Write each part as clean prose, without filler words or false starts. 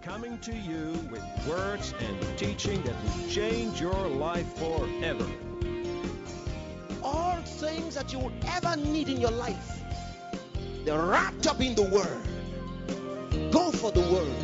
coming to you with words and teaching that will change your life forever. All things that you would ever need in your life, they're wrapped up in the Word. Go for the Word.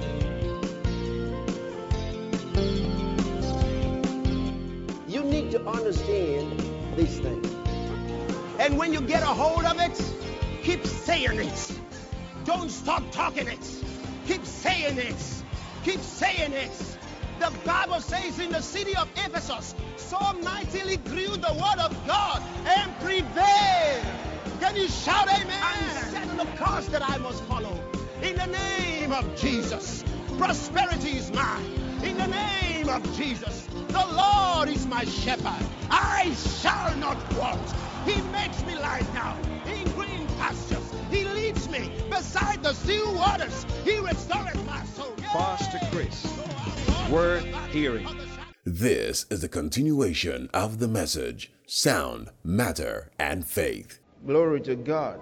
You need to understand these things. And when you get a hold of it, keep saying it. Don't stop talking it. Keep saying it. Keep saying it. The Bible says in the city of Ephesus, so mightily grew the word of God and prevailed. Can you shout amen? I'm setting the course that I must follow. In the name of Jesus, prosperity is mine. In the name of Jesus, the Lord is my shepherd. I shall not want. He makes me lie down in green pastures. He leads me beside the still waters. He restores my soul. Pastor Chris, worth hearing. This is the continuation of the message, Sound, Matter, and Faith. Glory to God.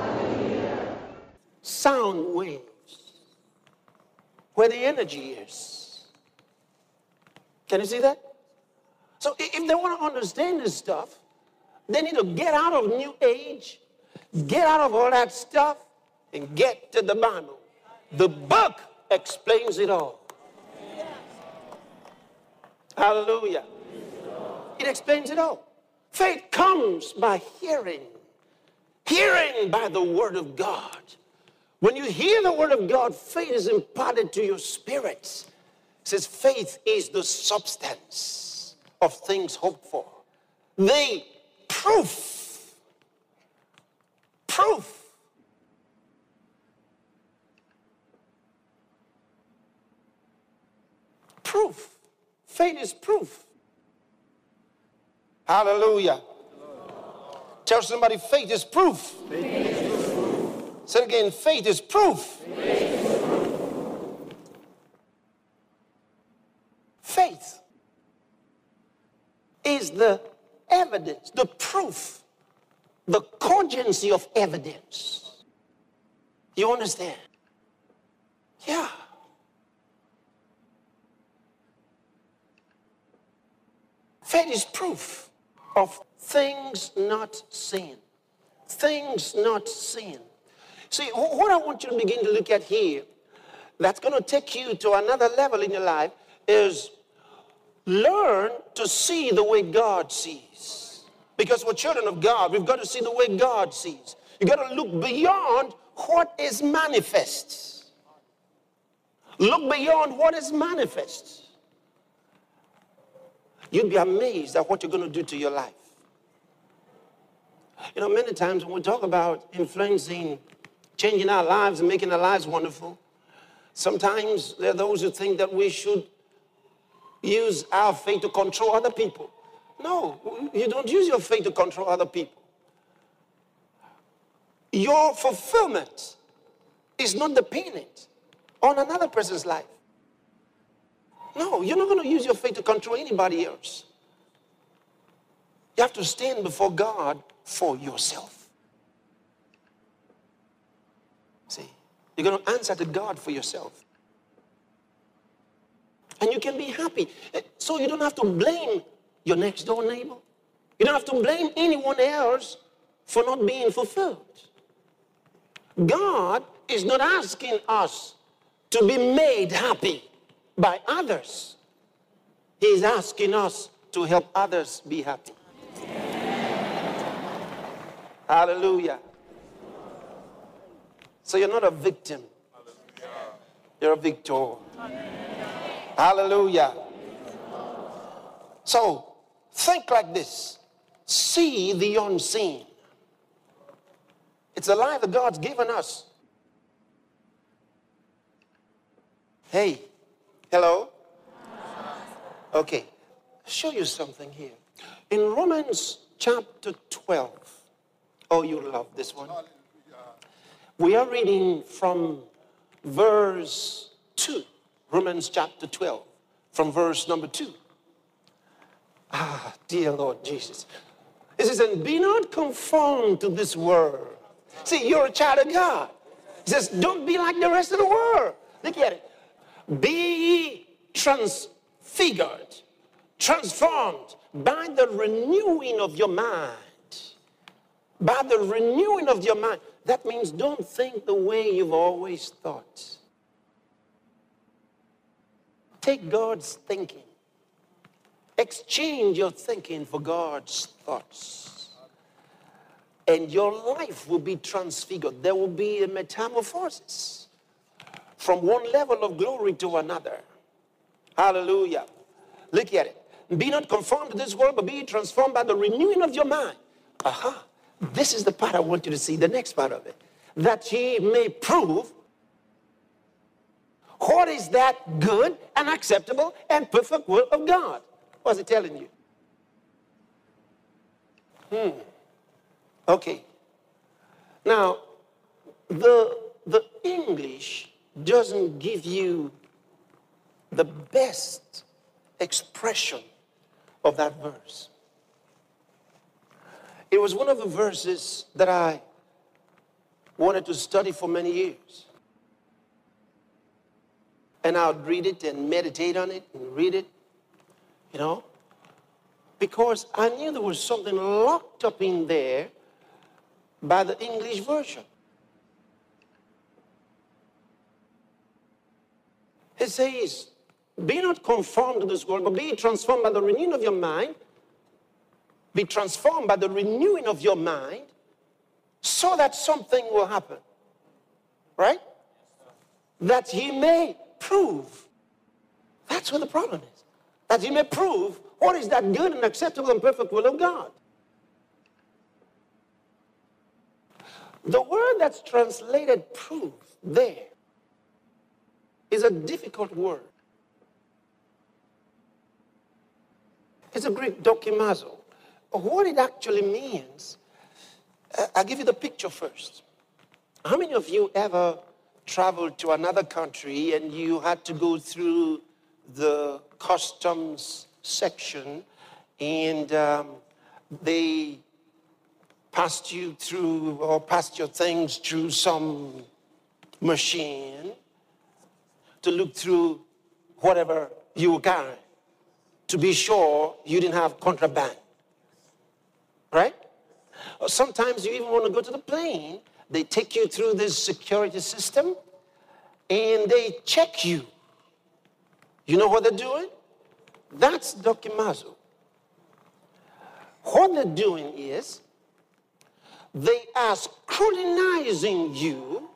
Sound waves, where the energy is. Can you see that? So if they want to understand this stuff, they need to get out of New Age, get out of all that stuff, and get to the Bible. The book explains it all. Hallelujah. It explains it all. Faith comes by hearing. Hearing by the Word of God. When you hear the Word of God, faith is imparted to your spirit. It says faith is the substance of things hoped for. The proof. Faith is proof. Hallelujah. Tell somebody, faith is proof. Faith is proof. Say it again, faith is proof. Faith is proof. Faith is the evidence, the proof, the cogency of evidence. You understand? Yeah. Faith is proof of things not seen. Things not seen. See, what I want you to begin to look at here, that's going to take you to another level in your life, is learn to see the way God sees. Because we're children of God, we've got to see the way God sees. You've got to look beyond what is manifest. Look beyond what is manifest. You'd be amazed at what you're going to do to your life. You know, many times when we talk about influencing, changing our lives and making our lives wonderful, sometimes there are those who think that we should use our faith to control other people. No, you don't use your faith to control other people. Your fulfillment is not dependent on another person's life. No, you're not going to use your faith to control anybody else. You have to stand before God for yourself. See, you're going to answer to God for yourself. And you can be happy. So you don't have to blame your next door neighbor. You don't have to blame anyone else for not being fulfilled. God is not asking us to be made happy by others. He's asking us to help others be happy. Hallelujah. So you're not a victim. You're a victor. Hallelujah. So think like this. See the unseen. It's a life that God's given us. Hey, hello? Okay, show you something here. In Romans chapter 12, oh, you love this one. We are reading from verse 2, Romans chapter 12, from verse number 2. Ah, dear Lord Jesus. It says, and be not conformed to this world. See, you're a child of God. It says, don't be like the rest of the world. Look at it. Be ye transfigured, transformed by the renewing of your mind. By the renewing of your mind. That means don't think the way you've always thought. Take God's thinking. Exchange your thinking for God's thoughts. And your life will be transfigured. There will be a metamorphosis from one level of glory to another. Hallelujah. Look at it. Be not conformed to this world, but be transformed by the renewing of your mind. Aha. This is the part I want you to see, the next part of it. That ye may prove what is that good and acceptable and perfect will of God. What's it telling you? Okay. Now, the English doesn't give you the best expression of that verse. It was one of the verses that I wanted to study for many years. And I would read it and meditate on it and read it, you know, because I knew there was something locked up in there by the English version. It says, be not conformed to this world, but be transformed by the renewing of your mind. Be transformed by the renewing of your mind so that something will happen. Right? That ye may prove. That's what the problem is. That ye may prove what is that good and acceptable and perfect will of God. The word that's translated prove there is a difficult word. It's a Greek dokimazo. What it actually means, I'll give you the picture first. How many of you ever traveled to another country and you had to go through the customs section and they passed you through or passed your things through some machine to look through whatever you were carrying to be sure you didn't have contraband? Right? Or sometimes you even want to go to the plane. They take you through this security system and they check you. You know what they're doing? That's dokimazo. What they're doing is they are scrutinizing you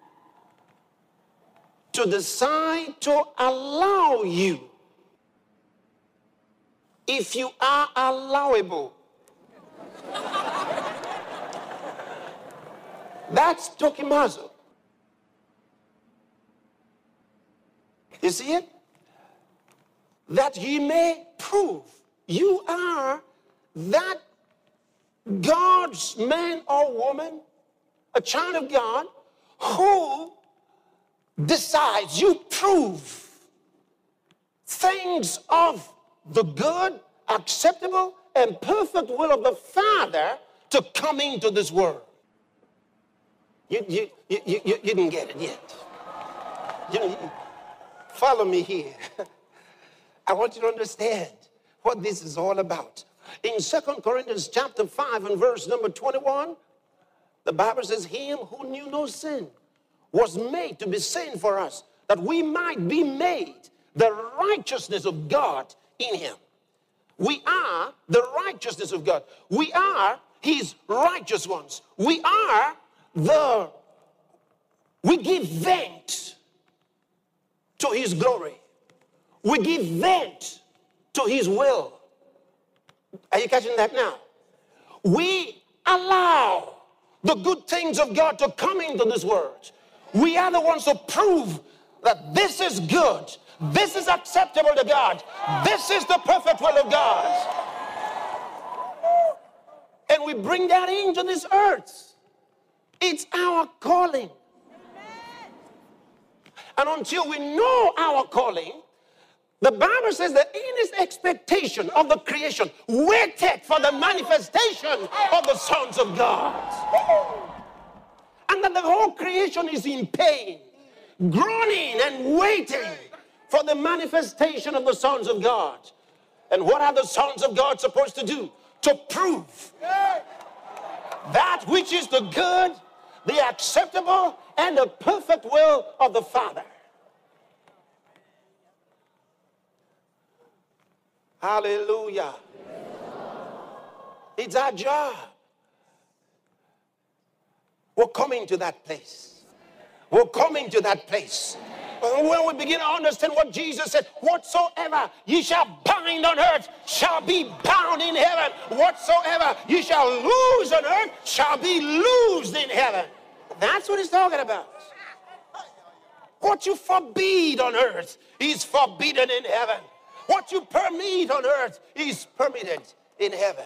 to decide to allow you if you are allowable. That's dokimazo. You see it? That ye may prove you are that God's man or woman, a child of God, who decides you prove things of the good, acceptable, and perfect will of the Father to come into this world. You didn't get it yet. Follow me here. I want you to understand what this is all about. In 2 Corinthians chapter 5 and verse number 21, the Bible says, him who knew no sin was made to be sin for us, that we might be made the righteousness of God in him. We are the righteousness of God. We are his righteous ones. We give vent to his glory. We give vent to his will. Are you catching that now? We allow the good things of God to come into this world. We are the ones to prove that this is good. This is acceptable to God. This is the perfect will of God. And we bring that into this earth. It's our calling. And until we know our calling, the Bible says that in his expectation of the creation, waited for the manifestation of the sons of God. And that the whole creation is in pain, groaning and waiting for the manifestation of the sons of God. And what are the sons of God supposed to do? To prove that which is the good, the acceptable, and the perfect will of the Father. Hallelujah. It's our job. We're coming to that place. We're coming to that place. When we begin to understand what Jesus said, whatsoever ye shall bind on earth shall be bound in heaven. Whatsoever ye shall loose on earth shall be loosed in heaven. That's what he's talking about. What you forbid on earth is forbidden in heaven. What you permit on earth is permitted in heaven.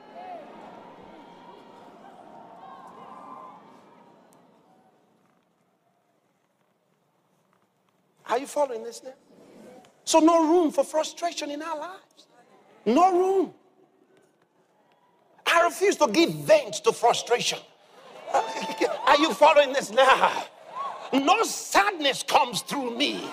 Are you following this now? So no room for frustration in our lives. No room. I refuse to give vent to frustration. Are you following this now? No sadness comes through me.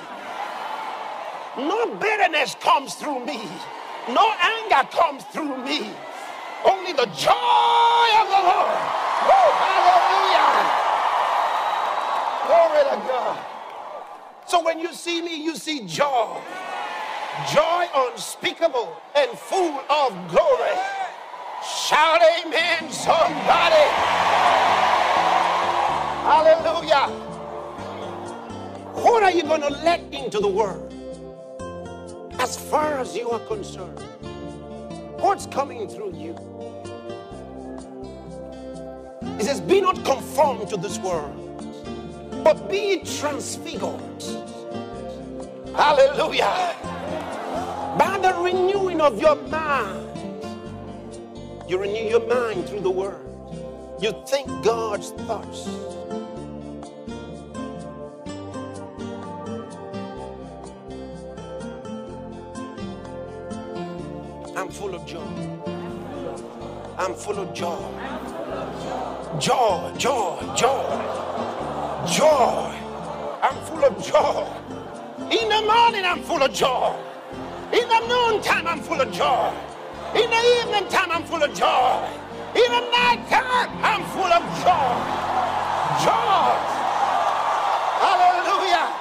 No bitterness comes through me. No anger comes through me. Only the joy of the Lord. Oh, hallelujah. Glory to God. So when you see me, you see joy. Joy unspeakable and full of glory. Shout amen, somebody. Hallelujah. What are you going to let into the world? As far as you are concerned, what's coming through you? It says, be not conformed to this world, but be transfigured. Hallelujah. By the renewing of your mind. You renew your mind through the word. You think God's thoughts. I'm full of joy. I'm full of joy. Joy, joy, joy. Joy. I'm full of joy. In the morning, I'm full of joy. In the noontime, I'm full of joy. In the evening time, I'm full of joy. In the night time, I'm full of joy. Joy. Hallelujah.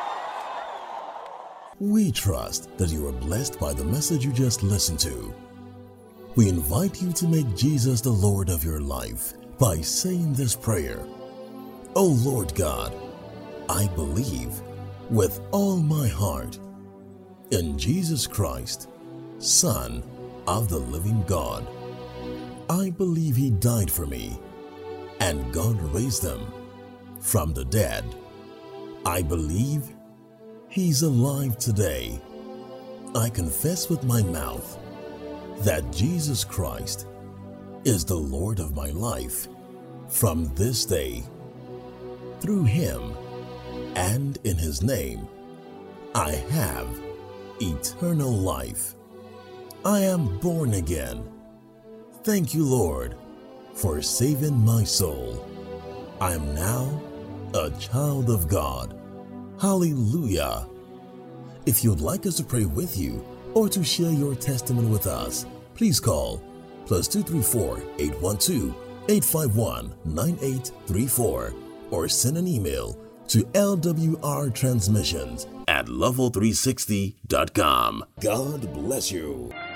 We trust that you are blessed by the message you just listened to. We invite you to make Jesus the Lord of your life by saying this prayer. Oh Lord God, I believe with all my heart in Jesus Christ, Son of the living God. I believe He died for me and God raised Him from the dead. I believe He's alive today. I confess with my mouth that Jesus Christ is the Lord of my life from this day. Through Him and in His name, I have eternal life. I am born again. Thank you, Lord, for saving my soul. I am now a child of God. Hallelujah. If you'd like us to pray with you or to share your testimony with us, please call +234 812 851 9834 or send an email to lwrtransmissions@level360.com. God bless you.